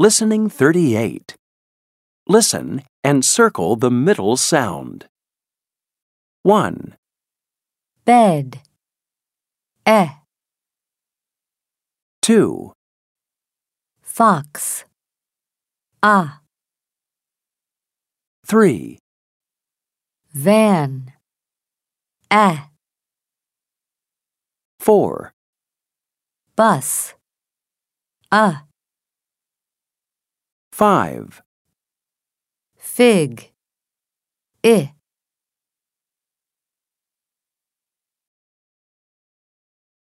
Listening 38. Listen and circle the middle sound. 1, bed, 2, fox, 3, van, 4, bus, 5, fig,